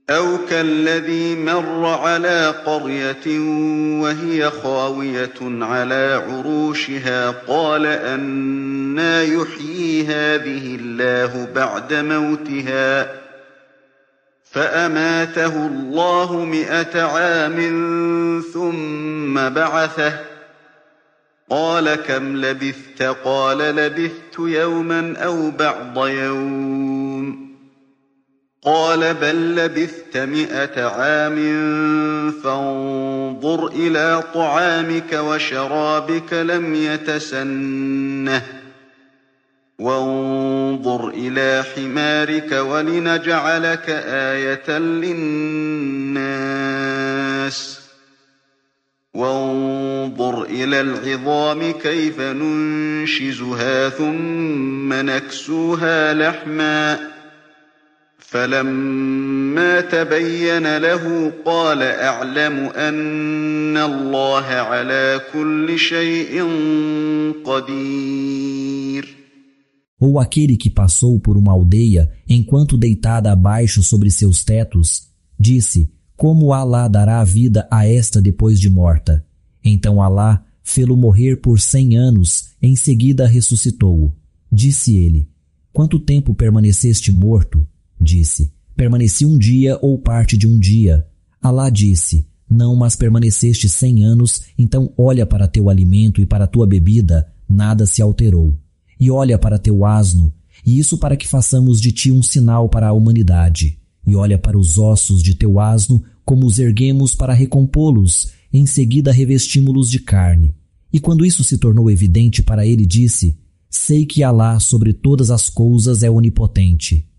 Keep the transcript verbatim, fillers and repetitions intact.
أَوْ كَالَّذِي مَرَّ عَلَىٰ قَرْيَةٍ وَهِيَ خَاوِيَةٌ عَلَىٰ عُرُوشِهَا قَالَ أَنَّىٰ يُحْيِي هَٰذِهِ اللَّهُ بَعْدَ مَوْتِهَا ۖ فَأَمَاتَهُ اللَّهُ مِائَةَ عَامٍ ثُمَّ بَعَثَهُ ۖ قَالَ كَمْ لَبِثْتَ ۖ قَالَ لَبِثْتُ يَوْمًا أَوْ بَعْضَ يَوْمٍ ۖ قَالَ بَل لَّبِثْتَ مِائَةَ عَامٍ فَانظُرْ إِلَىٰ طَعَامِكَ وَشَرَابِكَ لَمْ يَتَسَنَّهْ ۖ وَانظُرْ إِلَىٰ حِمَارِكَ وَلِنَجْعَلَكَ آيَةً لِّلنَّاسِ ۖ وَانظُرْ إِلَى الْعِظَامِ كَيْفَ نُنشِزُهَا ثُمَّ نَكْسُوهَا لَحْمًا ۚ فَلَمَّا تَبَيَّنَ لَهُ قَالَ أَعْلَمُ أَنَّ اللَّهَ عَلَىٰ كُلِّ شَيْءٍ قَدِيرٌ. Ou aquele que passou por uma aldeia, enquanto deitada abaixo sobre seus tetos, disse: como Alá dará vida a esta depois de morta? Então Alá fê-lo morrer por cem anos, em seguida ressuscitou-o. Disse ele: quanto tempo permaneceste morto? Disse: permaneci um dia ou parte de um dia. Alá disse: não, mas permaneceste cem anos, então olha para teu alimento e para tua bebida, nada se alterou. E olha para teu asno, e isso para que façamos de ti um sinal para a humanidade. E olha para os ossos de teu asno, como os erguemos para recompô-los, em seguida revestimos-los de carne. E quando isso se tornou evidente para ele, disse: sei que Alá sobre todas as coisas é onipotente.